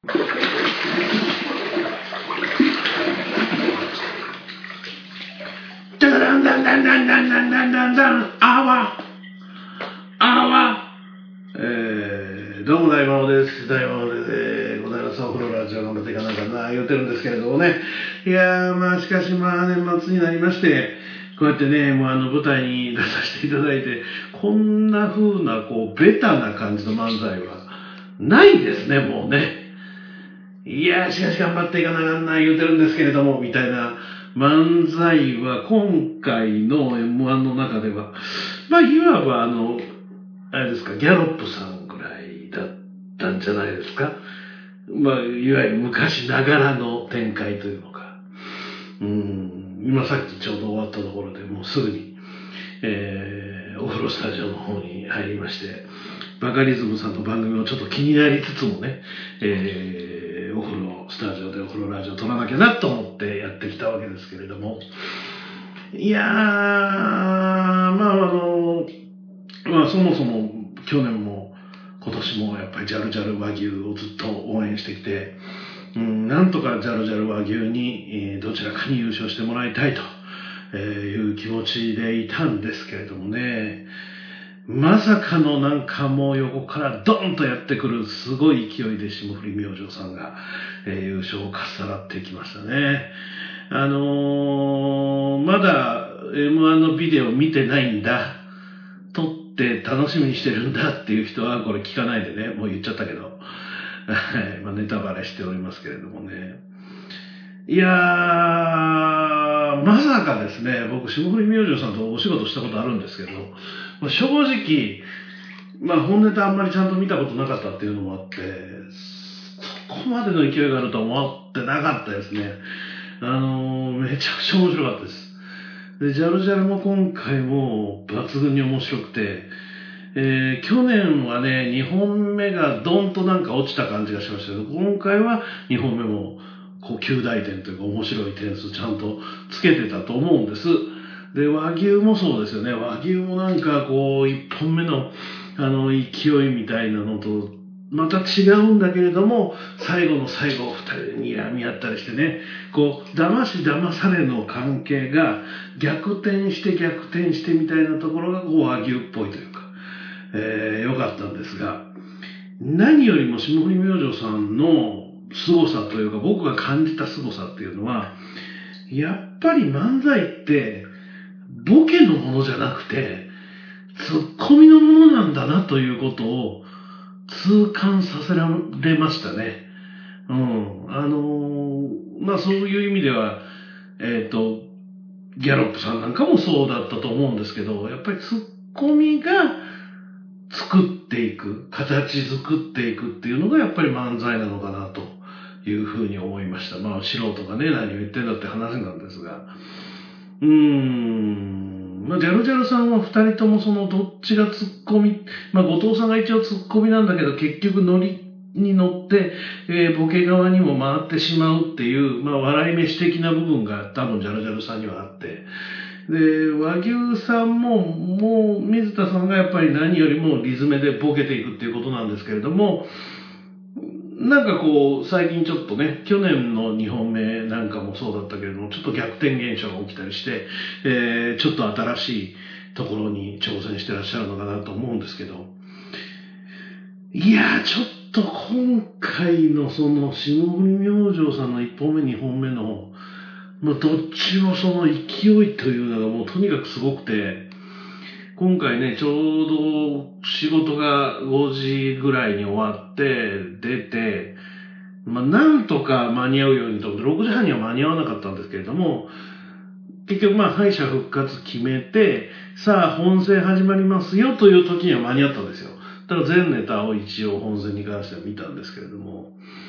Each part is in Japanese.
ダダンダンダンダンダンダンダンダンダンあわどうも大魔王です。大魔王でございます。お風呂ラジオ頑張っていかなきゃな言うてるんですけれどもね。いやー、まあしかし年末になりまして、こうやってね、もう舞台に出させていただいて、こんな風なベタな感じの漫才はないですね、もうね。いやー、しかし頑張っていかなきゃな言うてるんですけれども、みたいな漫才は今回の M1 の中では、いわばあれですか、ギャロップさんぐらいだったんじゃないですか。いわゆる昔ながらの展開というのか。今さっきちょうど終わったところでもうすぐに、お風呂スタジオの方に入りまして、バカリズムさんの番組をちょっと気になりつつもね、お風呂スタジオでお風呂ラジオ撮らなきゃなと思ってやってきたわけですけれども、いやー、そもそも去年も今年もやっぱりジャルジャル和牛をずっと応援してきて、なんとかジャルジャル和牛に、どちらかに優勝してもらいたいという気持ちでいたんですけれどもね、まさかのもう横からドーンとやってくるすごい勢いで霜降り明星さんが、優勝をかっさらってきましたね。まだ M1 のビデオ見てないんだ、撮って楽しみにしてるんだっていう人はこれ聞かないでね、もう言っちゃったけど、ネタバレしておりますけれどもね。いやー、まさかですね、僕霜降り明星さんとお仕事したことあるんですけど、正直、本ネタあんまりちゃんと見たことなかったっていうのもあって、そこまでの勢いがあるとは思ってなかったですね。めちゃくちゃ面白かったです。で、ジャルジャルも今回も抜群に面白くて、去年はね、2本目がドンと落ちた感じがしましたけど、今回は2本目も9大点というか面白い点数ちゃんとつけてたと思うんです。で、和牛もそうですよね。和牛も1本目の勢いみたいなのとまた違うんだけれども、最後の最後2人に睨み合ったりしてね、騙し騙されの関係が逆転してみたいなところが和牛っぽいというか、良かったんですが、何よりも霜降り明星さんの凄さというか、僕が感じた凄さっていうのは、やっぱり漫才ってボケのものじゃなくてツッコミのものなんだなということを痛感させられましたね。そういう意味では、ギャロップさんなんかもそうだったと思うんですけど、やっぱりツッコミが作っていく、形作っていくっていうのがやっぱり漫才なのかなというふうに思いました。素人がね、何を言ってんだって話なんですが。ジャルジャルさんは二人ともどっちがツッコミ、後藤さんが一応ツッコミなんだけど、結局ノリに乗って、ボケ側にも回ってしまうっていう、笑い飯的な部分が多分ジャルジャルさんにはあって、で、和牛さんもう水田さんがやっぱり何よりもリズムでボケていくっていうことなんですけれども、最近ちょっとね、去年の2本目なんかもそうだったけれども、ちょっと逆転現象が起きたりして、ちょっと新しいところに挑戦してらっしゃるのかなと思うんですけど、いやー、ちょっと今回の霜降り明星さんの1本目2本目の、どっちも勢いというのがもうとにかくすごくて、今回ね、ちょうど仕事が5時ぐらいに終わって出て、なんとか間に合うようにと思って、6時半には間に合わなかったんですけれども、結局敗者復活決めて、さあ本戦始まりますよという時には間に合ったんですよ。だから全ネタを一応本戦に関しては見たんですけれども、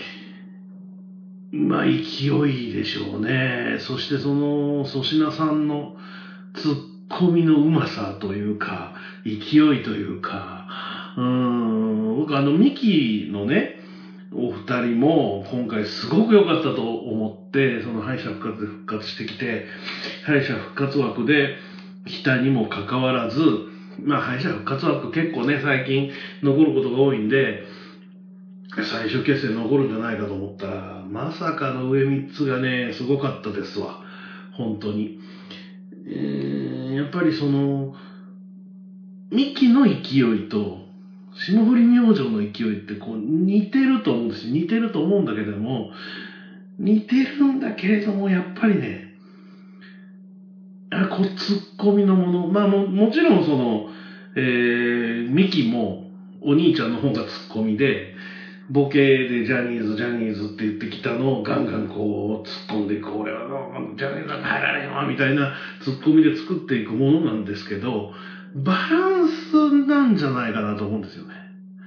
勢いでしょうね。そして粗品さんのツッコミのうまさというか、勢いというか、僕ミキのね、お二人も今回すごく良かったと思って、敗者復活で復活してきて、敗者復活枠で来たにもかかわらず、敗者復活枠結構ね、最近残ることが多いんで、 最終決戦残るんじゃないかと思ったら、まさかの上3つがね、すごかったですわ。本当に。やっぱりミキの勢いと、霜降り明星の勢いってこう似てると思うんですよ。似てると思うんだけども、似てるんだけれども、やっぱりね、こうツッコミのもの、まあもちろんミキもお兄ちゃんの方がツッコミで、ボケでジャニーズって言ってきたのをガンガンこう突っ込んでいく、俺はジャニーズなんか入られへんわみたいなツッコミで作っていくものなんですけど、バランスなんじゃないかなと思うんですよね。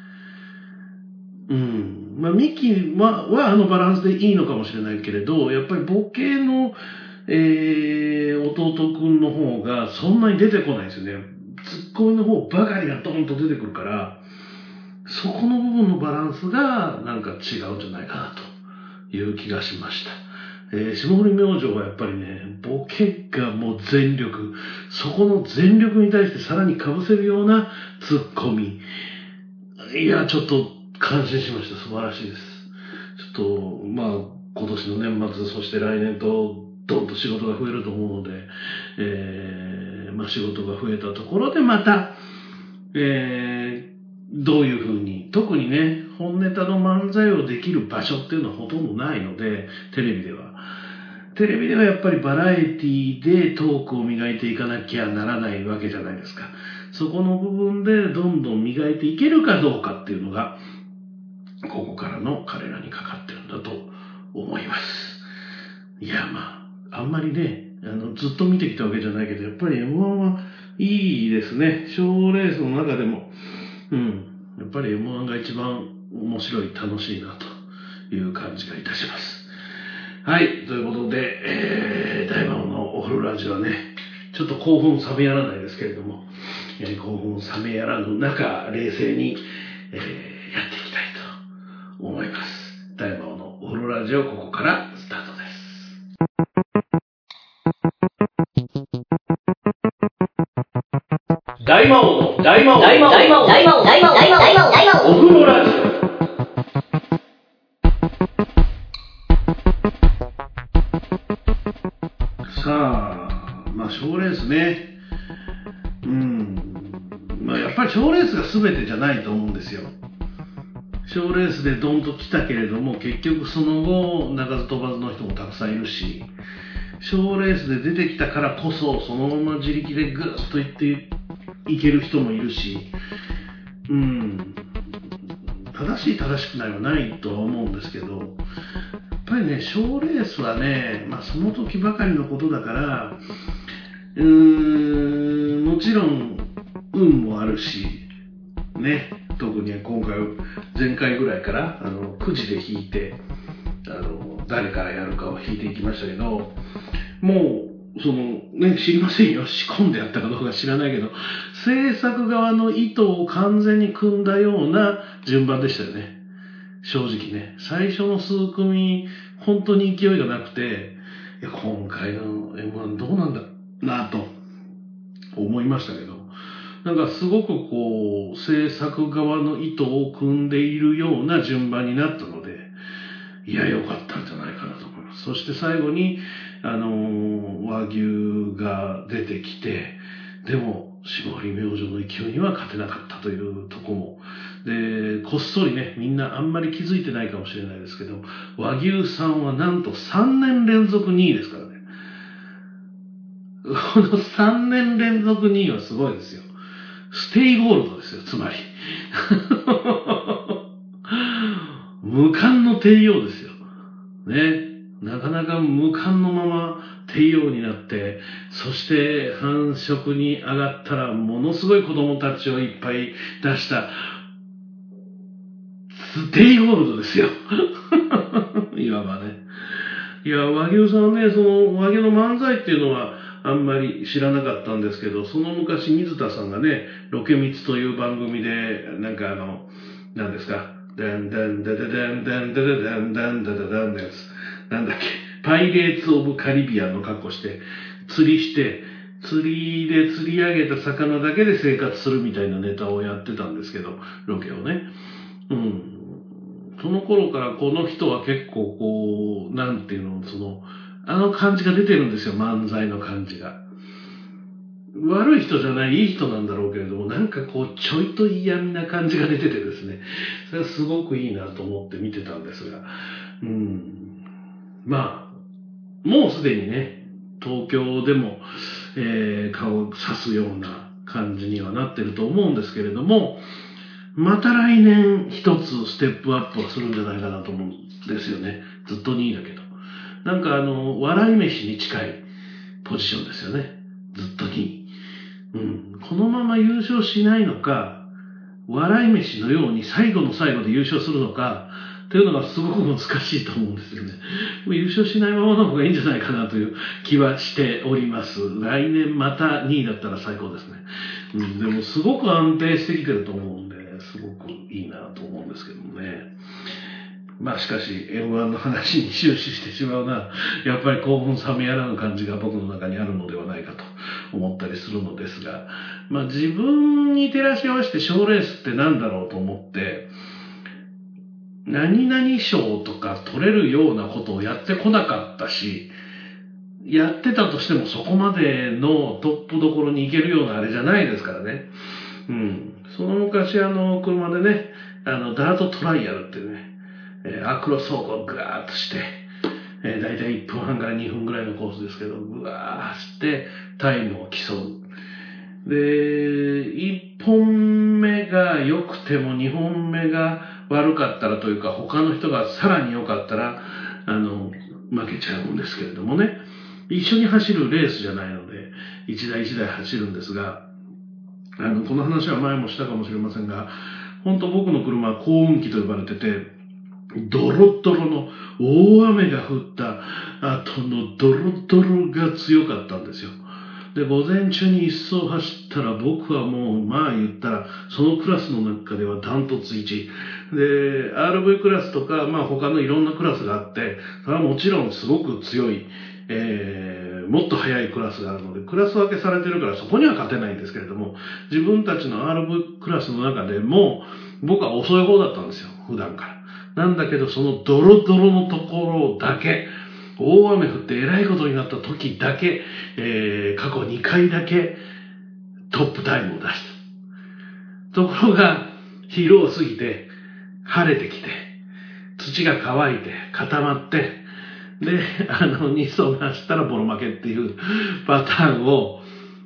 まあミキはあのバランスでいいのかもしれないけれど、やっぱりボケの弟くんの方がそんなに出てこないですよね。ツッコミの方ばかりがドンと出てくるから、そこの部分のバランスがなんか違うんじゃないかなという気がしました。霜降り明星はやっぱりね、ボケがもう全力、そこの全力に対してさらに被せるようなツッコミ。いや、ちょっと感心しました。素晴らしいです。ちょっと、まあ、今年の年末、そして来年とどんと仕事が増えると思うので、まあ仕事が増えたところでまた、どういうふうに、特にね、本ネタの漫才をできる場所っていうのはほとんどないので、テレビでは。テレビではやっぱりバラエティでトークを磨いていかなきゃならないわけじゃないですか。そこの部分でどんどん磨いていけるかどうかっていうのが、ここからの彼らにかかってるんだと思います。いや、まあ、あんまりね、ずっと見てきたわけじゃないけど、やっぱり M1 はいいですね。賞レースの中でも、やっぱり M1 が一番面白い、楽しいなという感じがいたします。はい、ということで、大魔王のお風呂ラジオはね、ちょっと興奮冷めやらないですけれども、興奮冷めやらぬ中、冷静に、やっていきたいと思います。大魔王のお風呂ラジオ、ここからスタートです。大魔王のお風呂ラジオ。さあ、まあ賞レースね。まあやっぱり賞レースが全てじゃないと思うんですよ。賞レースでドンと来たけれども、結局その後鳴かず飛ばずの人もたくさんいるし、賞レースで出てきたからこそそのまま自力でグッといっていける人もいるし、正しい正しくないはないとは思うんですけど、やっぱりね、賞レースはね、まあその時ばかりのことだから、もちろん運もあるし、ね、特に今回、前回ぐらいからくじで引いて、誰からやるかを引いていきましたけど、もう、知りませんよ。仕込んでやったかどうか知らないけど、制作側の意図を完全に組んだような順番でしたよね。正直ね。最初の数組、本当に勢いがなくて、いや、今回の M1 どうなんだなと思いましたけど、なんかすごくこう、制作側の意図を組んでいるような順番になったので、いや、良かったんじゃないかなと思います。そして最後に、和牛が出てきて、でも、霜降り明星の勢いには勝てなかったというところも。で、こっそりね、みんなあんまり気づいてないかもしれないですけど、和牛さんはなんと3年連続2位ですからね。この3年連続2位はすごいですよ。ステイゴールドですよ、つまり。無冠の帝王ですよ。ね。なかなか無冠のまま帝王になって、そして繁殖に上がったらものすごい子供たちをいっぱい出した、ステイゴールドですよ。いわばね。いや、和牛さんね、その和牛の漫才っていうのはあんまり知らなかったんですけど、その昔水田さんがね、ロケミツという番組で、なんか何ですか、ダンダンダダダンダンダダダンダンダダダンのやつ。なんだっけ、パイレーツ・オブ・カリビアンの格好して、釣りして、釣りで釣り上げた魚だけで生活するみたいなネタをやってたんですけど、ロケをね。 その頃からこの人は結構こう、なんていうの、あの感じが出てるんですよ、漫才の感じが。悪い人じゃない、いい人なんだろうけれども、なんかこう、ちょいと嫌味な感じが出ててですね、それはすごくいいなと思って見てたんですが、まあ、もうすでにね、東京でも、顔を刺すような感じにはなってると思うんですけれども、また来年一つステップアップはするんじゃないかなと思うんですよね。ずっと2位だけど。なんか笑い飯に近いポジションですよね。ずっと2位。このまま優勝しないのか、笑い飯のように最後の最後で優勝するのか、というのがすごく難しいと思うんですよね。もう優勝しないままの方がいいんじゃないかなという気はしております。来年また2位だったら最高ですね。でもすごく安定してきてると思うんで、すごくいいなと思うんですけどもね。まあしかし M1 の話に終始してしまうな。やっぱり興奮冷めやらぬ感じが僕の中にあるのではないかと思ったりするのですが、まあ自分に照らし合わせて賞レースって何だろうと思って、何々賞とか取れるようなことをやってこなかったし、やってたとしてもそこまでのトップどころに行けるようなあれじゃないですからね。その昔車でね、ダートトライアルってね、アクロ走行をぐわーっとして、だいたい1分半から2分ぐらいのコースですけど、ぐわー走ってタイムを競う。で、1本目が良くても2本目が悪かったらというか、他の人がさらに良かったら、負けちゃうんですけれどもね。一緒に走るレースじゃないので、一台一台走るんですが、この話は前もしたかもしれませんが、本当僕の車は幸運期と呼ばれてて、ドロドロの大雨が降った後のドロドロが強かったんですよ。で、午前中に一走走ったら僕はもう、まあ言ったら、そのクラスの中ではダントツ1。で、RV クラスとか、まあ他のいろんなクラスがあって、それはもちろんすごく強い、もっと速いクラスがあるので、クラス分けされてるからそこには勝てないんですけれども、自分たちの RV クラスの中でも、僕は遅い方だったんですよ、普段から。なんだけど、そのドロドロのところだけ、大雨降ってえらいことになった時だけ、過去2回だけトップタイムを出した。ところが、昼を過ぎて、晴れてきて、土が乾いて、固まって、で、2走が走ったらボロ負けっていうパターンを、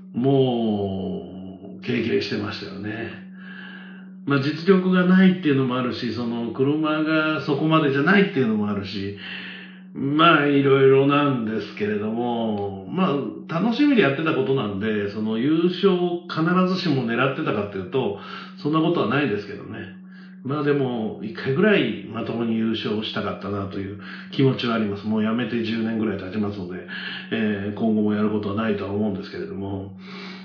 もう、経験してましたよね。まあ実力がないっていうのもあるし、その車がそこまでじゃないっていうのもあるし、まあいろいろなんですけれども、まあ楽しみでやってたことなんで、その優勝を必ずしも狙ってたかっていうと、そんなことはないですけどね。まあでも、一回ぐらいまともに優勝したかったなという気持ちはあります。もう辞めて10年ぐらい経ちますので、今後もやることはないとは思うんですけれども、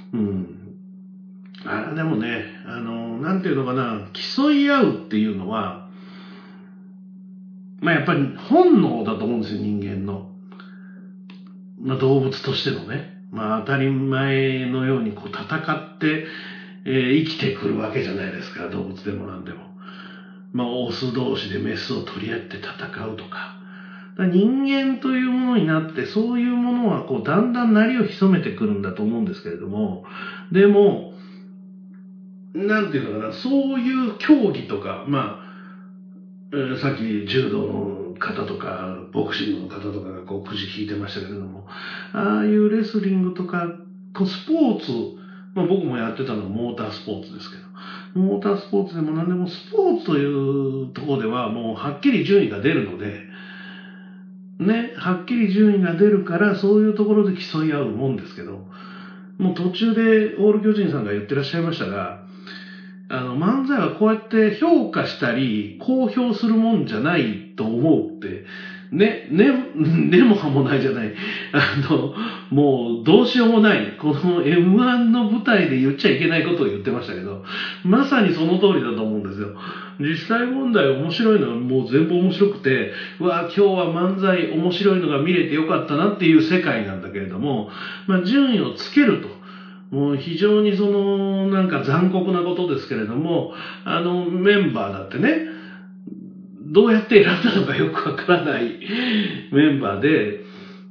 でもね、なんていうのかな、競い合うっていうのは、まあやっぱり本能だと思うんですよ、人間の。まあ動物としてのね。まあ当たり前のようにこう戦って、生きてくるわけじゃないですか、動物でも何でも。まあオス同士でメスを取り合って戦うとか。人間というものになって、そういうものはこうだんだん鳴りを潜めてくるんだと思うんですけれども、でも、なんていうのかな、そういう競技とか、まあ、さっき柔道の方とか、ボクシングの方とかがこうくじ引いてましたけれども、ああいうレスリングとか、こうスポーツ、まあ僕もやってたのはモータースポーツですけど、モータースポーツでも何でもスポーツというところではもうはっきり順位が出るので、ね、はっきり順位が出るからそういうところで競い合うもんですけど、もう途中でオール巨人さんが言ってらっしゃいましたが、漫才はこうやって評価したり、公表するもんじゃないと思うって、ねもはもないじゃない。もうどうしようもない。この M1 の舞台で言っちゃいけないことを言ってましたけど、まさにその通りだと思うんですよ。実際問題面白いのはもう全部面白くて、今日は漫才面白いのが見れてよかったなっていう世界なんだけれども、まあ順位をつけると。もう非常になんか残酷なことですけれども、メンバーだってね、 どうやって選んだのかよくわからないメンバーで、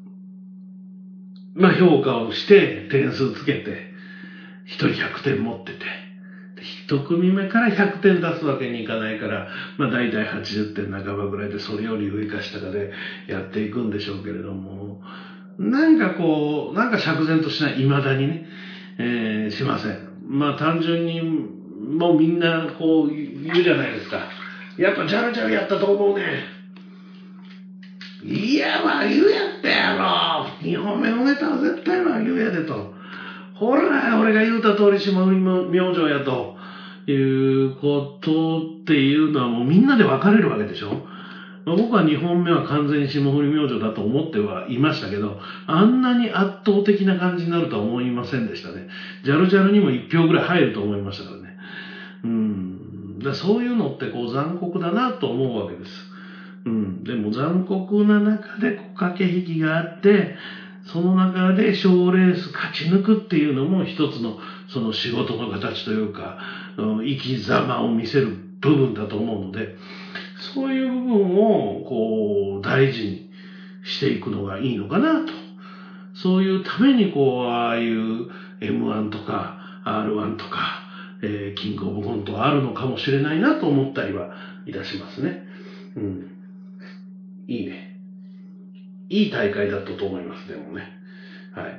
評価をして点数つけて、1人100点持ってて、1組目から100点出すわけにいかないから、大体80点半ばぐらいで、それより上か下かでやっていくんでしょうけれども、なんか釈然としない、未だにね、しません。単純に、もうみんな言うじゃないですか。やっぱジャルジャルやったと思うね。いや、和牛やったやろ。2本目のネタは絶対和牛やでと。ほら、俺が言うた通り霜降り明星やということっていうのはもうみんなで分かれるわけでしょ。僕は2本目は完全に霜降り明星だと思ってはいましたけど、あんなに圧倒的な感じになるとは思いませんでしたね。ジャルジャルにも1票ぐらい入ると思いましたからね。そういうのって残酷だなと思うわけです。でも残酷な中で駆け引きがあって、その中で賞レース勝ち抜くっていうのも一つのその仕事の形というか、生き様を見せる部分だと思うので、そういう部分を大事にしていくのがいいのかなと。そういうためにああいう M1 とか R1 とか、キングオブコントがあるのかもしれないなと思ったりはいたしますね。いいね。いい大会だったと思います、でもね。はい。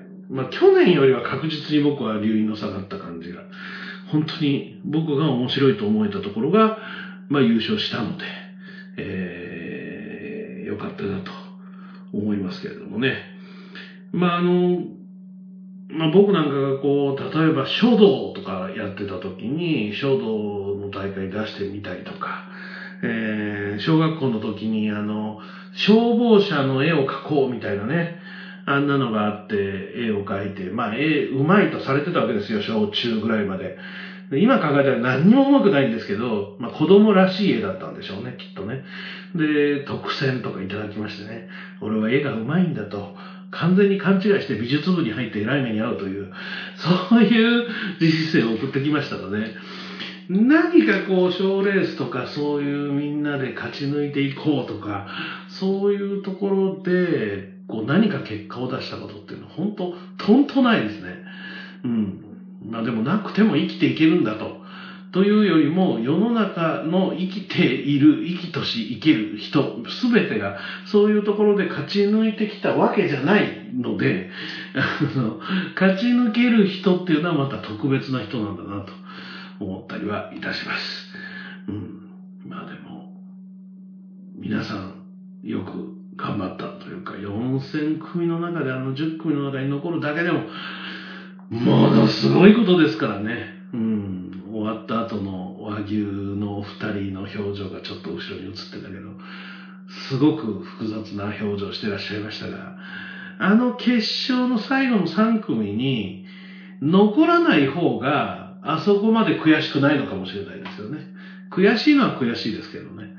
去年よりは確実に僕は留飲の下がった感じが、本当に僕が面白いと思えたところが、優勝したので、よかったなと思いますけれどもね。僕なんかが例えば書道とかやってた時に、書道の大会出してみたりとか、小学校の時に消防車の絵を描こうみたいなね、あんなのがあって絵を描いて、絵うまいとされてたわけですよ、小中ぐらいまで。今考えたら何にもうまくないんですけど、子供らしい絵だったんでしょうね、きっとね。で、特選とかいただきましてね、俺は絵がうまいんだと、完全に勘違いして美術部に入って偉い目に遭うという、そういう人生を送ってきましたので、何か賞レースとかそういうみんなで勝ち抜いていこうとか、そういうところで何か結果を出したことっていうのは本当ないですね。でもなくても生きていけるんだというよりも、世の中の生きている、生きとし生きる人、すべてがそういうところで勝ち抜いてきたわけじゃないので、勝ち抜ける人っていうのはまた特別な人なんだなと思ったりはいたします。でも、皆さんよく頑張ったというか、4000組の中で10組の中に残るだけでも、ものすごいことですからね。終わった後の和牛のお二人の表情がちょっと後ろに映ってたけど、すごく複雑な表情してらっしゃいましたが、決勝の最後の3組に残らない方があそこまで悔しくないのかもしれないですよね。悔しいのは悔しいですけどね。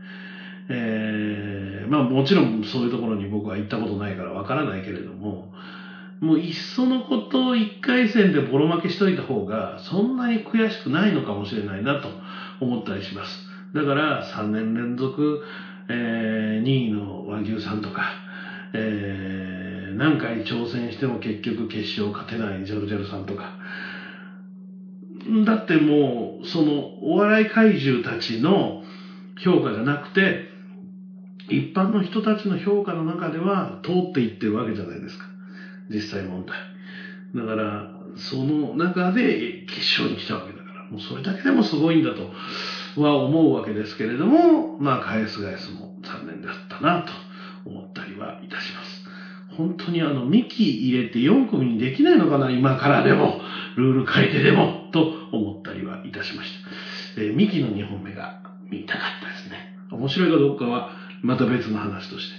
もちろんそういうところに僕は行ったことないからわからないけれども、もういっそのことを1回戦でボロ負けしといた方がそんなに悔しくないのかもしれないなと思ったりします。だから3年連続、2位の和牛さんとか、何回挑戦しても結局決勝勝てないジャルジャルさんとか、だってもうそのお笑い怪獣たちの評価じゃなくて、一般の人たちの評価の中では通っていってるわけじゃないですか、実際問題。だからその中で決勝に来たわけだから、もうそれだけでもすごいんだとは思うわけですけれども、返す返すも残念だったなと思ったりはいたします。本当に2期入れて4組にできないのかな、今からでもルール変えてでもと思ったりはいたしました。2期の2本目が見たかったですね。面白いかどうかはまた別の話として、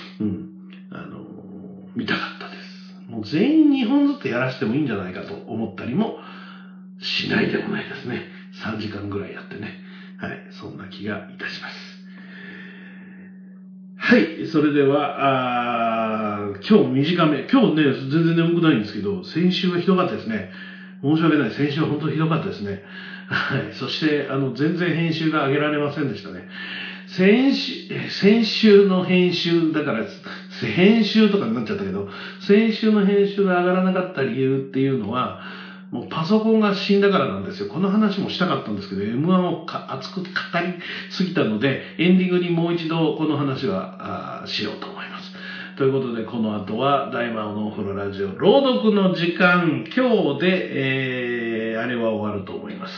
見たかったです。もう全員2本ずつやらせてもいいんじゃないかと思ったりもしないでもないですね。3時間ぐらいやってね。はい、そんな気がいたします。はい、それでは、今日短め。今日ね、全然眠くないんですけど、先週はひどかったですね。申し訳ない。先週は本当にひどかったですね。はい。そして、全然編集が上げられませんでしたね。 先週の編集、だから編集とかになっちゃったけど、先週の編集が上がらなかった理由っていうのは、もうパソコンが死んだからなんですよ。この話もしたかったんですけど、M1 を熱く語りすぎたので、エンディングにもう一度この話はしようと思います。ということで、この後は大魔王のお風呂ラジオ朗読の時間、今日で、あれは終わると思います。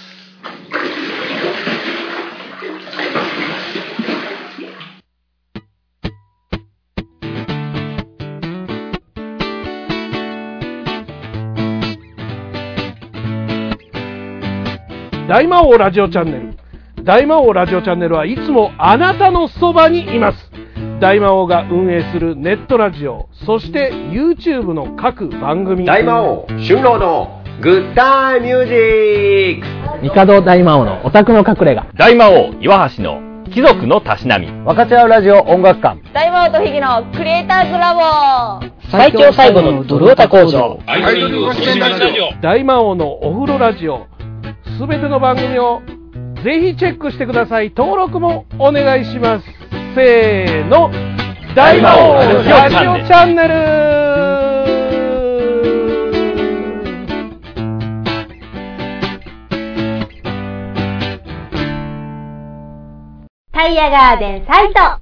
大魔王ラジオチャンネル。大魔王ラジオチャンネルはいつもあなたのそばにいます。大魔王が運営するネットラジオ、そして YouTube の各番組。 大魔王春郎のグッタイミュージック。 帝大魔王のオタクの隠れ家。 大魔王岩橋の貴族のたしなみ。 分かち合うラジオ音楽館。 大魔王とひぎのクリエイターズラボ。 最強最後のドルオタ工場。 大魔王のお風呂ラジオ。すべての番組をぜひチェックしてください。登録もお願いします。せーの、大魔王ラジオチャンネル。 タイヤガーデンサイト。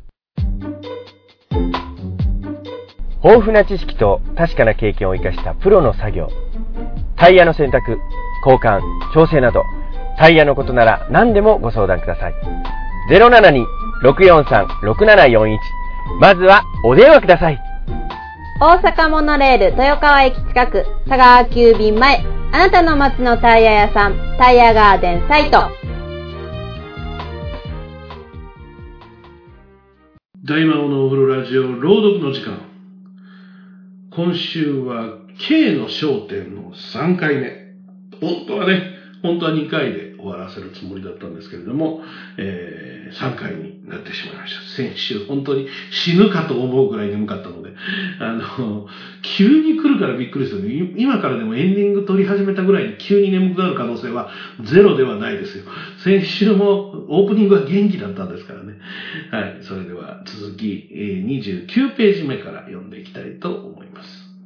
豊富な知識と確かな経験を生かしたプロの作業。タイヤの選択、交換、調整など、タイヤのことなら何でもご相談ください。072-643-6741。まずはお電話ください。 大阪モノレール豊川駅近く、佐川急便前。あなたの街のタイヤ屋さん、タイヤガーデンサイト。 大魔王のお風呂ラジオ朗読の時間。今週は K の焦点の3回目。本当は2回で終わらせるつもりだったんですけれども、3回になってしまいました。先週本当に死ぬかと思うくらい眠かったので、急に来るからびっくりする。今からでもエンディング撮り始めたぐらいに急に眠くなる可能性はゼロではないですよ。先週もオープニングは元気だったんですからね。はい。それでは続き、29ページ目から読んでいきたいと思います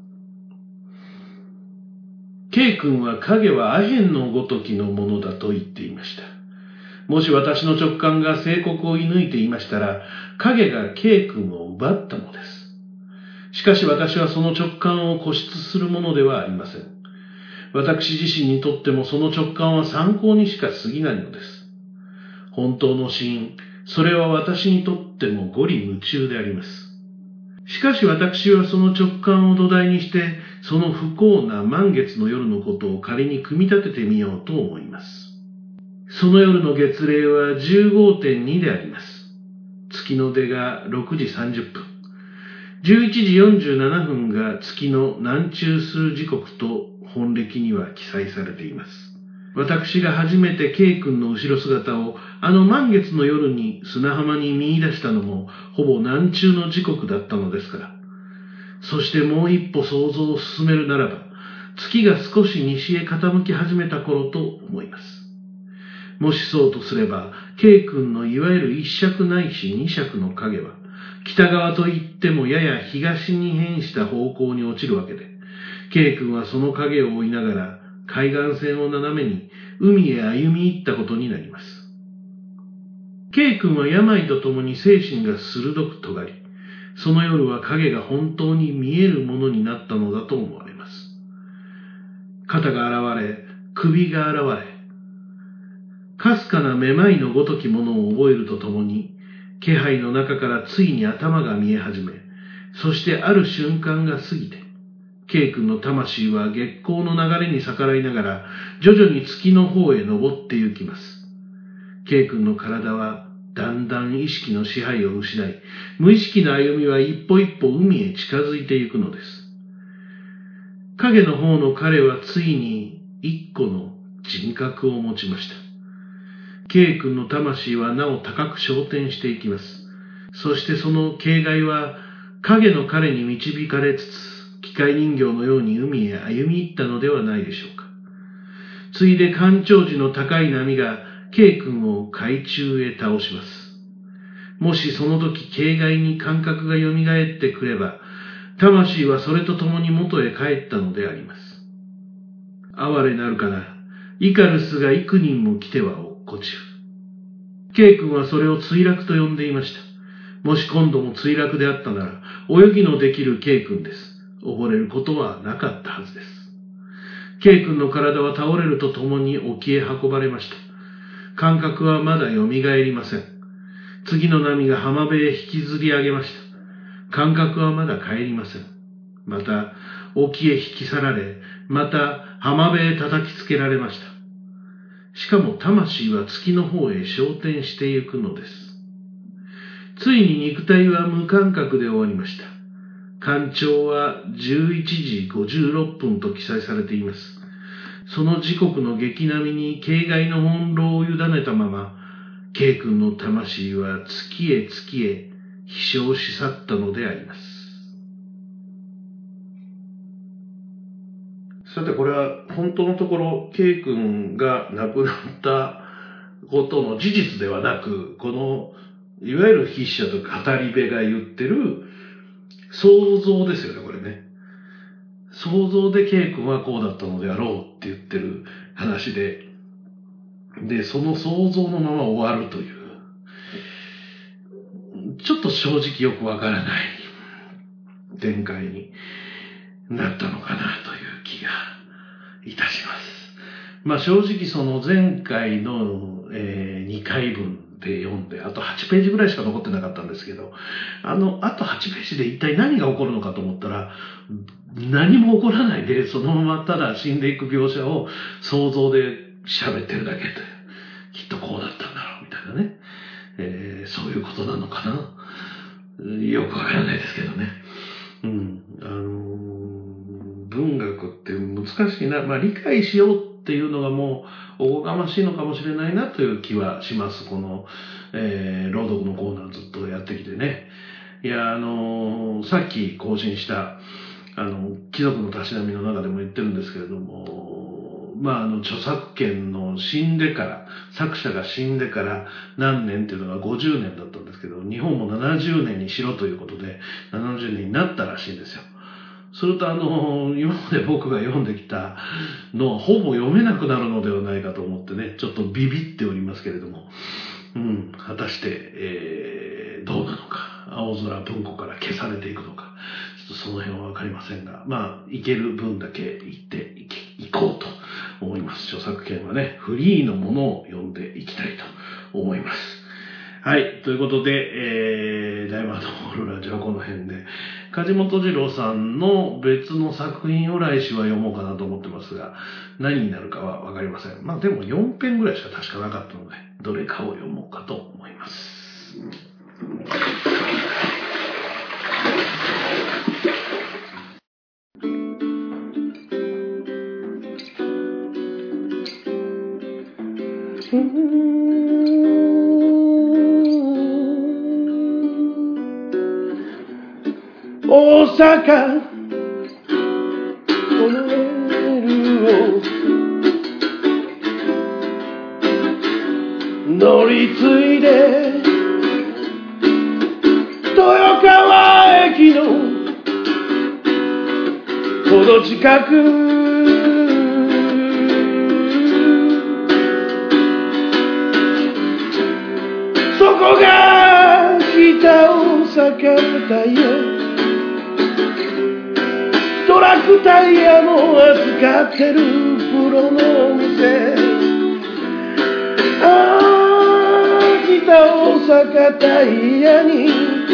。K 君は影はアヘンのごときのものだと言っていました。もし私の直感が正国を射抜いていましたら、影が K 君を奪ったのです。しかし私はその直感を固執するものではありません。私自身にとってもその直感は参考にしか過ぎないのです。本当の死因、それは私にとっても五里夢中であります。しかし私はその直感を土台にして、その不幸な満月の夜のことを仮に組み立ててみようと思います。その夜の月齢は 15.2 であります。月の出が6時30分。11時47分が月の南中する時刻と本暦には記載されています。私が初めて K 君の後ろ姿をあの満月の夜に砂浜に見出したのもほぼ南中の時刻だったのですから。そしてもう一歩想像を進めるならば、月が少し西へ傾き始めた頃と思います。もしそうとすれば、K 君のいわゆる一尺ないし二尺の影は、北側といってもやや東に変した方向に落ちるわけで、K 君はその影を追いながら、海岸線を斜めに海へ歩み入ったことになります。K 君は病とともに精神が鋭く尖り、その夜は影が本当に見えるものになったのだと思われます。肩が現れ、首が現れ、かすかなめまいのごときものを覚えるとともに、気配の中からついに頭が見え始め、そしてある瞬間が過ぎて、K 君の魂は月光の流れに逆らいながら、徐々に月の方へ登って行きます。K 君の体はだんだん意識の支配を失い、無意識な歩みは一歩一歩海へ近づいていくのです。影の方の彼はついに一個の人格を持ちました。K 君の魂はなお高く昇天していきます。そしてその形骸は影の彼に導かれつつ、機械人形のように海へ歩み入ったのではないでしょうか。ついで干潮時の高い波がK 君を海中へ倒します。 もしその時形骸に感覚が蘇ってくれば、魂はそれと共に元へ帰ったのであります。哀れなるかな、イカルスが幾人も来ては落っこちる。K 君はそれを墜落と呼んでいました。もし今度も墜落であったなら、泳ぎのできる K 君です。溺れることはなかったはずです。K 君の体は倒れるとともに沖へ運ばれました。感覚はまだ蘇りません。次の波が浜辺へ引きずり上げました。感覚はまだ帰りません。また沖へ引き去られ、また浜辺へ叩きつけられました。しかも魂は月の方へ昇天してゆくのです。ついに肉体は無感覚で終わりました。干潮は11時56分と記載されています。その時刻の激波に形骸の翻弄を委ねたまま、K 君の魂は月へ飛翔し去ったのであります。さて、これは本当のところ K 君が亡くなったことの事実ではなく、このいわゆる筆者とか語り部が言ってる想像ですよね、これね。想像で K 君はこうだったのであろうって言ってる話で、その想像のまま終わるという、ちょっと正直よくわからない展開になったのかなという気がいたします。正直その前回の、2回分で読んで、あと8ページぐらいしか残ってなかったんですけど、あと8ページで一体何が起こるのかと思ったら、何も起こらないで、そのままただ死んでいく描写を想像で喋ってるだけという、きっとこうだったんだろうみたいなね、そういうことなのかな。よくわからないですけどね。文学って難しいな。理解しようっていうのがもうおこがましいのかもしれないなという気はします。この、朗読のコーナーずっとやってきてね。いや、さっき更新した、貴族のたしなみの中でも言ってるんですけれども、著作権の死んでから、作者が死んでから何年っていうのが50年だったんですけど、日本も70年にしろということで、70年になったらしいんですよ。すると今まで僕が読んできたのはほぼ読めなくなるのではないかと思ってね、ちょっとビビっておりますけれども、果たして、どうなのか、青空文庫から消されていくのか、ちょっとその辺はわかりませんが、いける分だけ言っていこうと思います。著作権はね、フリーのものを読んでいきたいと思います。はい。ということで、大魔のオーロラジオはこの辺で、梶本次郎さんの別の作品を来週は読もうかなと思ってますが、何になるかはわかりません。でも4編ぐらいしか確かなかったので、どれかを読もうかと思います。大阪モノレールを乗り継いで豊川駅のほど近く、そこが北大阪タイヤ、トラックタイヤも扱ってるプロのお店、北大阪タイヤに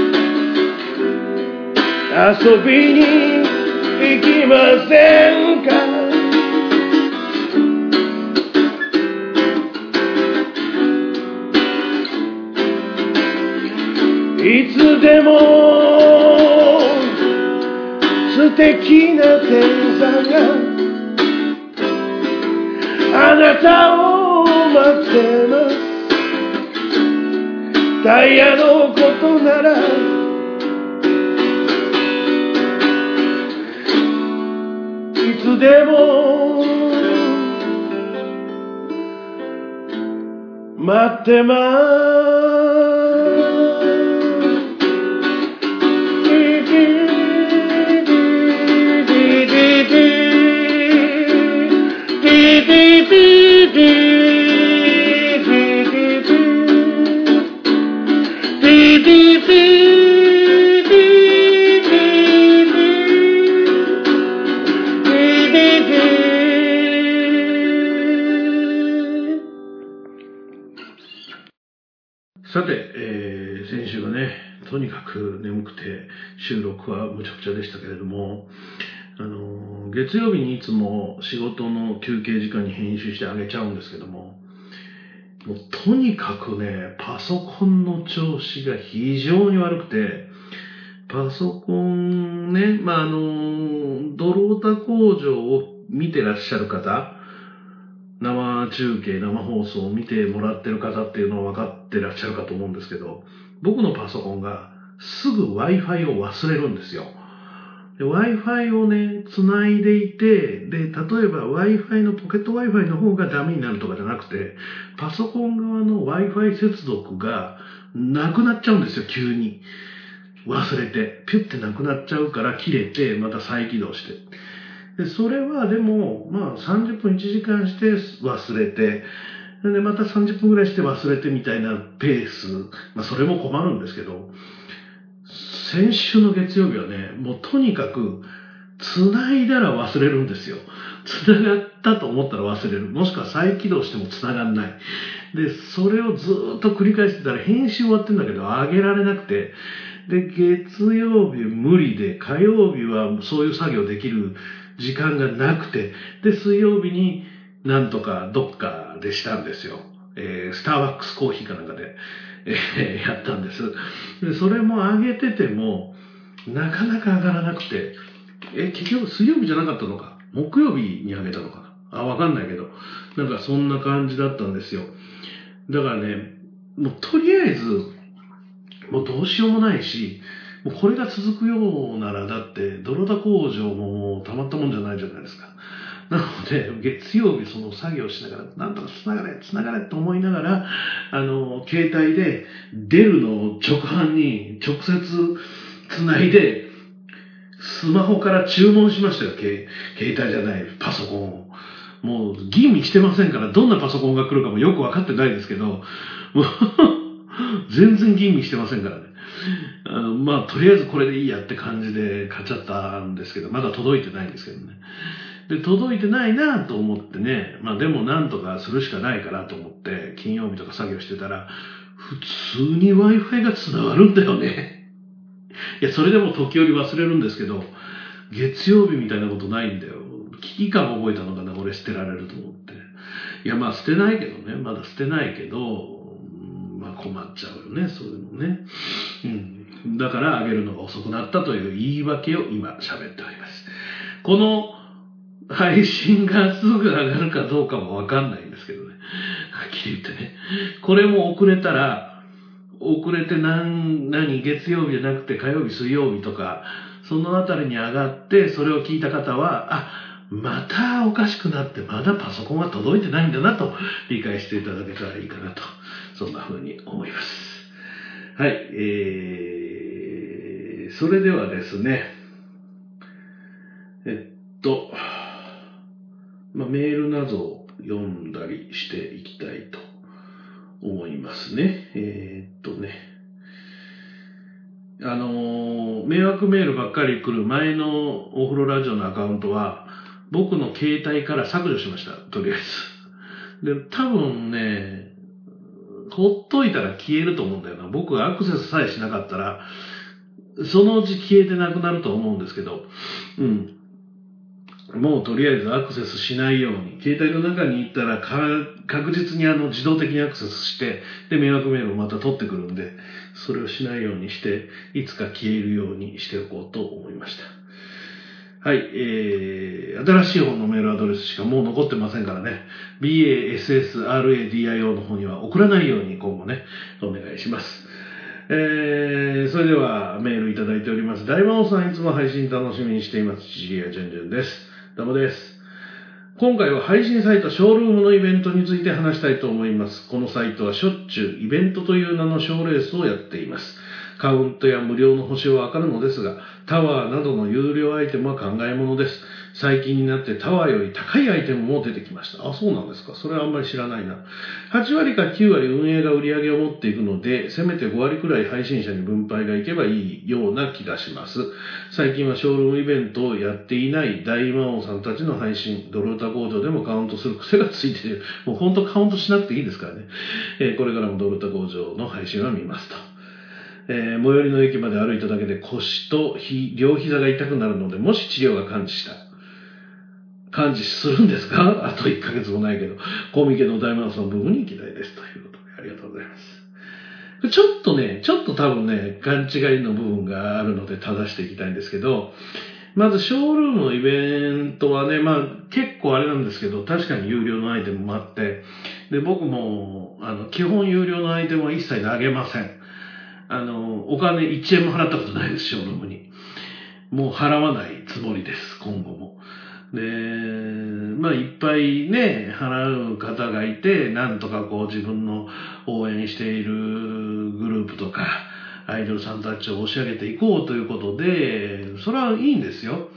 遊びに行きませんか。いつでも素敵な天才があなたを待ってます。タイヤのことならいつでも待ってます。 く眠くて収録はむちゃくちゃでしたけれども、月曜日にいつも仕事の休憩時間に編集してあげちゃうんですけども、もうとにかくね、パソコンの調子が非常に悪くて、パソコンね、ドロータ工場を見てらっしゃる方、生中継、生放送を見てもらってる方っていうのは分かってらっしゃるかと思うんですけど、僕のパソコンがすぐ Wi-Fi を忘れるんですよ。で Wi-Fi をね、繋いでいて、で、例えば Wi-Fi のポケット Wi-Fi の方がダメになるとかじゃなくて、パソコン側の Wi-Fi 接続がなくなっちゃうんですよ、急に。忘れて。ピュッてなくなっちゃうから切れて、また再起動して。で、それはでも、30分1時間して忘れて、で、また30分ぐらいして忘れてみたいなペース。それも困るんですけど、先週の月曜日はね、もうとにかく、繋いだら忘れるんですよ。繋がったと思ったら忘れる。もしくは再起動しても繋がんない。で、それをずっと繰り返してたら編集終わってんだけど、上げられなくて、で、月曜日無理で、火曜日はそういう作業できる時間がなくて、で、水曜日になんとかどっかでしたんですよ。スターバックスコーヒーかなんかで、やったんです。で、それも上げてても、なかなか上がらなくて、結局水曜日じゃなかったのか、木曜日に上げたのかな。わかんないけど、なんかそんな感じだったんですよ。だからね、もうとりあえず、もうどうしようもないし、もうこれが続くようなら、だって、ドロタ工場ももうたまったもんじゃないじゃないですか。なので、月曜日その作業しながら、なんとか繋がれと思いながら、携帯で出るのを直販に直接繋いで、スマホから注文しましたよ、携帯じゃない、パソコンを。もう吟味してませんから、どんなパソコンが来るかもよくわかってないですけど、もう全然吟味してませんからね。とりあえずこれでいいやって感じで買っちゃったんですけど、まだ届いてないんですけどね。で、届いてないなと思ってね、でもなんとかするしかないかなと思って、金曜日とか作業してたら、普通に Wi-Fi が繋がるんだよね。いや、それでも時折忘れるんですけど、月曜日みたいなことないんだよ。危機感覚えたのかな、これ捨てられると思って。いや、捨てないけどね、まだ捨てないけど、困っちゃうよね、そういうのね。だから上げるのが遅くなったという言い訳を今喋っております。この配信がすぐ上がるかどうかもわかんないんですけどね。はっきり言ってね。これも遅れて月曜日じゃなくて火曜日、水曜日とか、そのあたりに上がって、それを聞いた方は、またおかしくなって、まだパソコンが届いてないんだなと理解していただけたらいいかなと、そんな風に思います。はい、それではですね、メールなどを読んだりしていきたいと思いますね。迷惑メールばっかり来る前のお風呂ラジオのアカウントは、僕の携帯から削除しました。とりあえず。で、多分ね、ほっといたら消えると思うんだよな。僕がアクセスさえしなかったら、そのうち消えてなくなると思うんですけど、もうとりあえずアクセスしないように、携帯の中に行ったら確実に自動的にアクセスして、で、迷惑メールをまた取ってくるんで、それをしないようにして、いつか消えるようにしておこうと思いました。はい、新しい方のメールアドレスしかもう残ってませんからね、BASSRADIO の方には送らないように今後ね、お願いします。それではメールいただいております。大魔王さんいつも配信楽しみにしています。シリアジェンジェンです。どうもです。今回は配信サイトショールームのイベントについて話したいと思います。このサイトはしょっちゅうイベントという名の賞レースをやっています。カウントや無料の星はわかるのですが、タワーなどの有料アイテムは考え物です。最近になってタワーより高いアイテムも出てきました。そうなんですか。それはあんまり知らないな。8割か9割運営が売り上げを持っていくので、せめて5割くらい配信者に分配がいけばいいような気がします。最近はショールームイベントをやっていない大魔王さんたちの配信、ドルタ工場でもカウントする癖がついている。もう本当カウントしなくていいですからね。これからもドルタ工場の配信は見ますと。 最寄りの駅まで歩いただけで腰と両膝が痛くなるので、もし治療が完治するんですか？あと1ヶ月もないけど、コミケの大マラソン部分に行きたいです。ということで、ありがとうございます。ちょっと多分ね、勘違いの部分があるので正していきたいんですけど、まずショールームのイベントはね、結構あれなんですけど、確かに有料のアイテムもあって、で、僕も、基本有料のアイテムは一切投げません。お金1円も払ったことないです、ショールームに。もう払わないつもりです、今後も。で、いっぱいね、払う方がいて、なんとかこう自分の応援しているグループとか、アイドルさんたちを押し上げていこうということで、それはいいんですよ。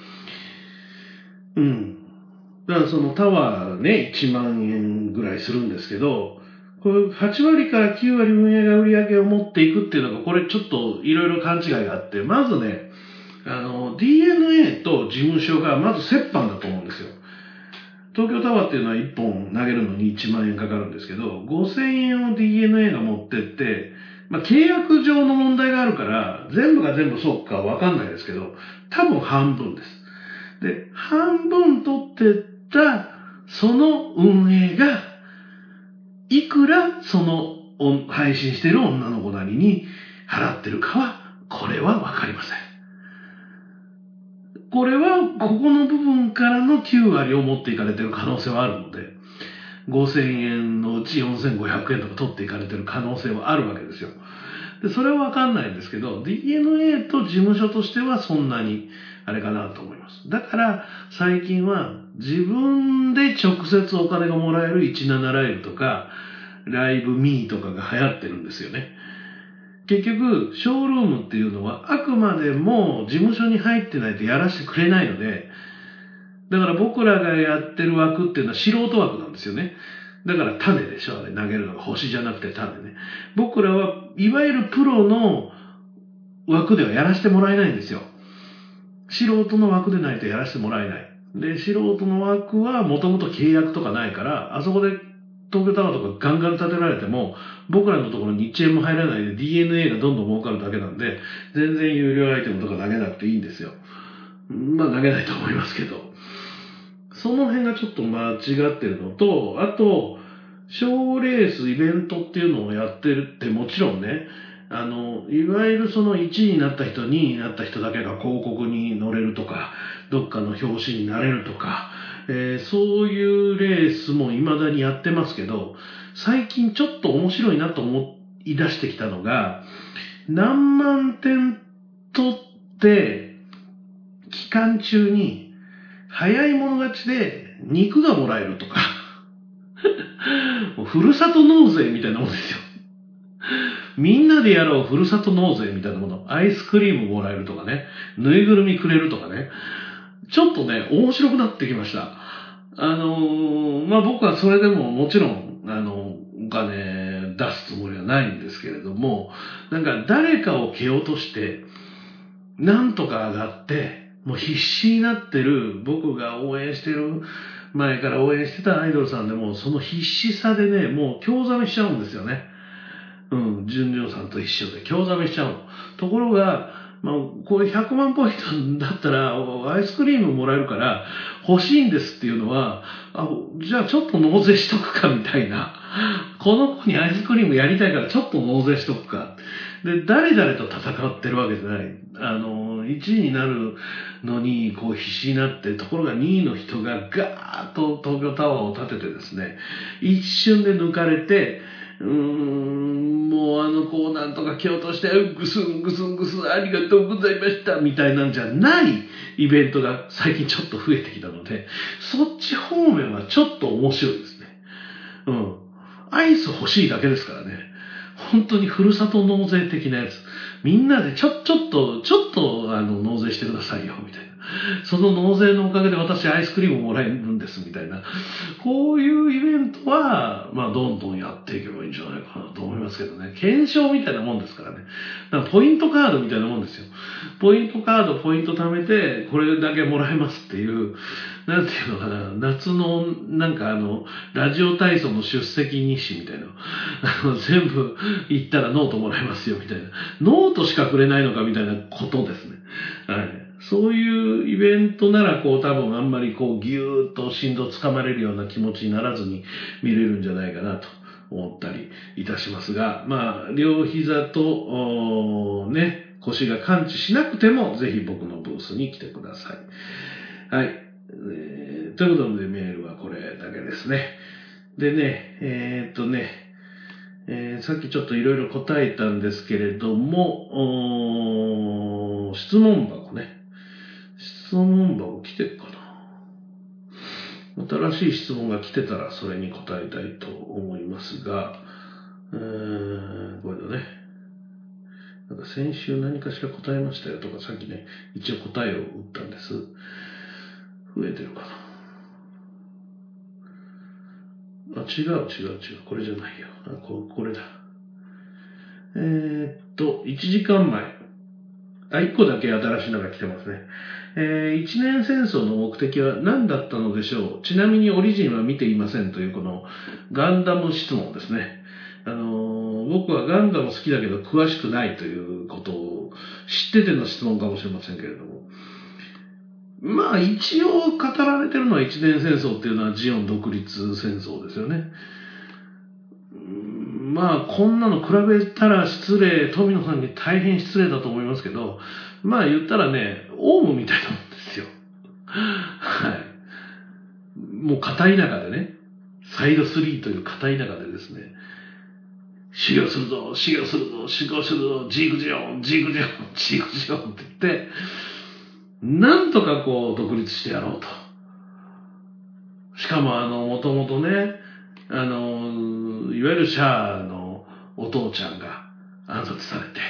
だからそのタワーね、1万円ぐらいするんですけど、これ8割から9割運営が売り上げを持っていくっていうのが、これちょっといろいろ勘違いがあって、まずね、DNA と事務所がまず折半だと思うんですよ。東京タワーっていうのは1本投げるのに1万円かかるんですけど、5000円を DNA が持ってって、契約上の問題があるから、全部が全部そうかわかんないですけど、多分半分です。で、半分取ってったその運営が、いくらその配信してる女の子なりに払ってるかは、これはわかりません。これは、ここの部分からの9割を持っていかれている可能性はあるので、5000円のうち4500円とか取っていかれている可能性はあるわけですよ。で、それはわかんないんですけど、DNA と事務所としてはそんなにあれかなと思います。だから、最近は自分で直接お金がもらえる17ライブとか、ライブミーとかが流行ってるんですよね。結局、ショールームっていうのはあくまでも事務所に入ってないとやらせてくれないので、だから僕らがやってる枠っていうのは素人枠なんですよね。だから種でしょ、あれ投げるのが星じゃなくて種ね。僕らはいわゆるプロの枠ではやらせてもらえないんですよ。素人の枠でないとやらせてもらえない。で、素人の枠はもともと契約とかないから、あそこで東京タワーとかガンガン建てられても、僕らのところに1円も入らないで DNA がどんどん儲かるだけなんで、全然有料アイテムとか投げなくていいんですよ。投げないと思いますけど。その辺がちょっと間違ってるのと、あと、賞レース、イベントっていうのをやってるってもちろんね、いわゆるその1位になった人、2位になった人だけが広告に載れるとか、どっかの表紙になれるとか、そういうレースも未だにやってますけど、最近ちょっと面白いなと思い出してきたのが、何万点取って期間中に早い者勝ちで肉がもらえるとかふるさと納税みたいなもんですよ。みんなでやろうふるさと納税みたいなもの。アイスクリームもらえるとかね、ぬいぐるみくれるとかね、ちょっとね面白くなってきました。僕はそれでももちろんお金出すつもりはないんですけれども、なんか誰かを蹴落としてなんとか上がってもう必死になってる、僕が応援してる、前から応援してたアイドルさんでもその必死さでね、もう興ざめしちゃうんですよね。ジュンジュンさんと一緒で興ざめしちゃうの。ところがこれ100万ポイントだったらアイスクリームもらえるから欲しいんですっていうのは、じゃあちょっと納税しとくかみたいな。この子にアイスクリームやりたいからちょっと納税しとくか。で、誰々と戦ってるわけじゃない。1位になるのに必死になって、ところが2位の人がガーッと東京タワーを建ててですね、一瞬で抜かれて、もう子をなんとか蹴落として、ぐすんぐすんぐすんありがとうございましたみたいなんじゃないイベントが最近ちょっと増えてきたので、そっち方面はちょっと面白いですね。アイス欲しいだけですからね。本当にふるさと納税的なやつ。みんなでちょっと納税してくださいよみたいな。その納税のおかげで私アイスクリームもらえるんですみたいな。こういうイベントはどんどんやっていけばいいんじゃないかなと思いますけどね。検証みたいなもんですからね。だからポイントカードみたいなもんですよ。ポイントカード、ポイント貯めてこれだけもらえますっていう、なんていうのかな、夏のラジオ体操の出席日誌みたいな。全部行ったらノートもらえますよみたいな。ノーとしかくれないのかみたいなことですね。はい。そういうイベントなら、こう、多分あんまりこう、ぎゅーっと心臓つかまれるような気持ちにならずに見れるんじゃないかなと思ったりいたしますが、まあ、両膝と、ね、腰が完治しなくても、ぜひ僕のブースに来てください。はい。ということで、メールはこれだけですね。でね、さっきちょっといろいろ答えたんですけれども、質問箱ね。質問箱来てるかな。新しい質問が来てたらそれに答えたいと思いますが、これだね。なんか先週何かしら答えましたよとか、さっきね、一応答えを打ったんです。増えてるかな。違う。これじゃないよ。これだ。1時間前。1個だけ新しいのが来てますね。一年戦争の目的は何だったのでしょう。ちなみにオリジンは見ていませんというこのガンダム質問ですね。僕はガンダム好きだけど詳しくないということを知ってての質問かもしれませんけれども。まあ一応語られてるのは一年戦争っていうのはジオン独立戦争ですよね。まあこんなの比べたら失礼、富野さんに大変失礼だと思いますけど、まあ言ったらね、オウムみたいなもんですよ。はい。もう片田舎でね、サイド3という片田舎でですね、修行するぞ、ジークジオンって言って、なんとかこう独立してやろうと。しかももともとね、いわゆるシャアのお父ちゃんが暗殺されて、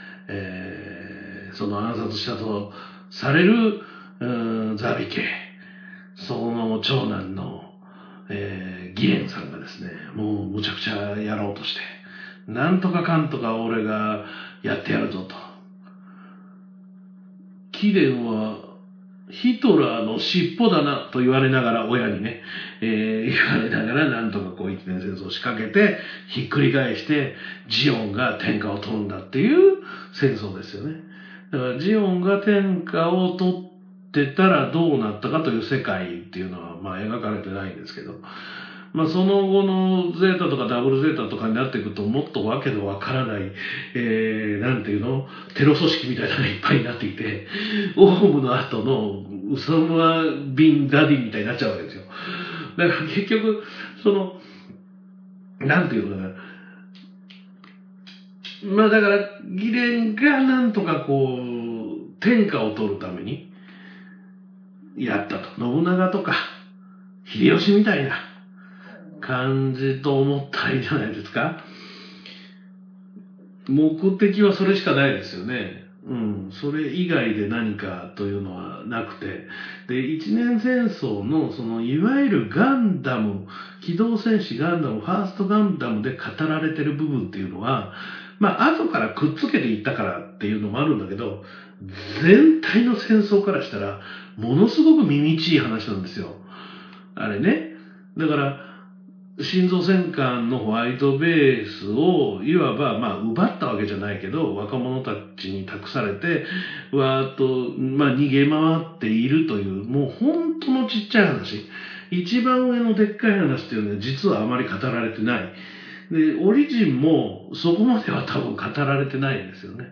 その暗殺したとされるザビ家、その長男の、ギレンさんがですね、もうむちゃくちゃやろうとして、なんとかかんとか俺がやってやるぞと。ギレンはヒトラーの尻尾だなと言われながら、親にね、言われながらなんとかこう一年戦争を仕掛けて、ひっくり返して、ジオンが天下を取るんだっていう戦争ですよね。だからジオンが天下を取ってたらどうなったかという世界っていうのは、まあ描かれてないんですけど、まあその後のゼータとかダブルゼータとかになっていくと、もっとわけのわからない、なんていうの、テロ組織みたいなのがいっぱいになっていて、オウムの後のウサマ・ビン・ラディンみたいになっちゃうわけですよ。だから結局、なんていうのかな。まあだから、ギレンがなんとかこう、天下を取るために、やったと。信長とか、秀吉みたいな感じと思ったらいいじゃないですか。目的はそれしかないですよね。それ以外で何かというのはなくて。で、一年戦争のいわゆるガンダム、機動戦士ガンダム、ファーストガンダムで語られてる部分っていうのは、まあ、後からくっつけていったからっていうのもあるんだけど、全体の戦争からしたら、ものすごく耳ちい話なんですよ。あれね。だから、心臓戦艦のホワイトベースをいわばまあ奪ったわけじゃないけど、若者たちに託されてわーっとまあ逃げ回っているという、もう本当のちっちゃい話、一番上のでっかい話っていうのは実はあまり語られてない。でオリジンもそこまでは多分語られてないんですよね。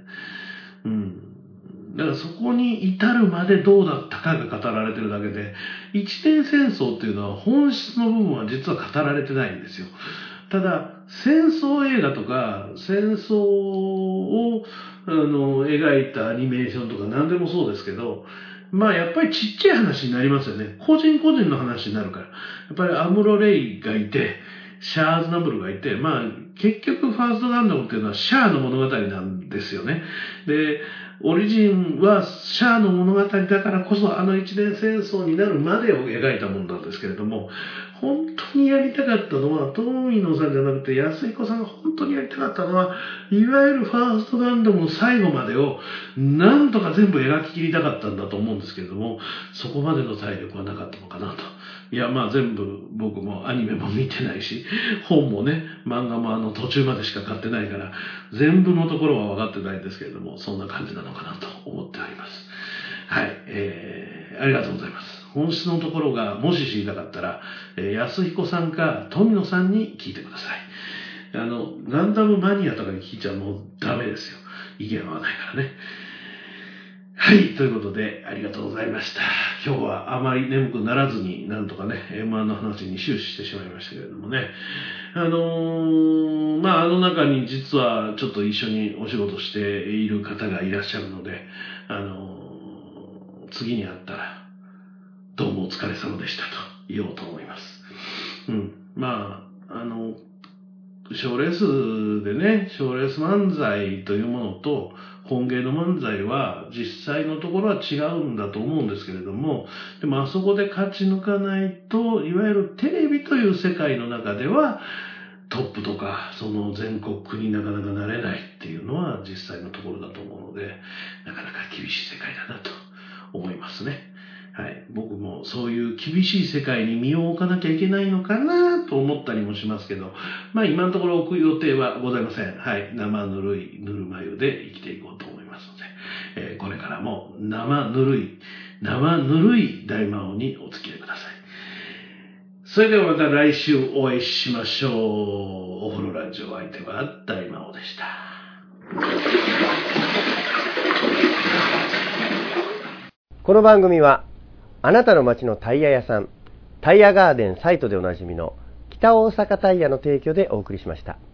だからそこに至るまでどうだったかが語られてるだけで、一年戦争っていうのは本質の部分は実は語られてないんですよ。ただ、戦争映画とか、戦争を描いたアニメーションとか何でもそうですけど、まあやっぱりちっちゃい話になりますよね。個人個人の話になるから。やっぱりアムロ・レイがいて、シャアーズナブルがいて、まあ結局ファーストガンダムっていうのはシャアの物語なんですよね。で、オリジンはシャアの物語だからこそ一年戦争になるまでを描いたものなんですけれども、本当にやりたかったのは、トミノさんじゃなくて安彦さんが本当にやりたかったのは、いわゆるファーストガンダムの最後までをなんとか全部描き切りたかったんだと思うんですけれども、そこまでの体力はなかったのかなと。 いや、まあ全部僕もアニメも見てないし、本もね、漫画も途中までしか買ってないから、全部のところは分かってないんですけれども、そんな感じなのかなと思っております。はい、ありがとうございます。本質のところがもし知りたかったら、安彦さんか富野さんに聞いてください。ガンダムマニアとかに聞いちゃもうダメですよ。意見合わないからね。はい、ということでありがとうございました。今日はあまり眠くならずになんとかね M1 の話に終始してしまいましたけれどもね、まあ中に実はちょっと一緒にお仕事している方がいらっしゃるので、次に会ったらどうもお疲れ様でしたと言おうと思います。まあ賞レースでね、賞レース漫才というものと本芸の漫才は実際のところは違うんだと思うんですけれども、でもあそこで勝ち抜かないと、いわゆるテレビという世界の中ではトップとかその全国区になかなかなれないっていうのは実際のところだと思うので、なかなか厳しい世界だなと思いますね。はい、僕もそういう厳しい世界に身を置かなきゃいけないのかなと思ったりもしますけど、まあ今のところ置く予定はございません。はい、生ぬるいぬるま湯で生きていこうと思いますので、これからも生ぬるい大魔王にお付き合いください。それではまた来週お会いしましょう。お風呂ラジオ相手は大魔王でした。 この番組はあなたの街のタイヤ屋さん、タイヤガーデンサイトでおなじみの北大阪タイヤの提供でお送りしました。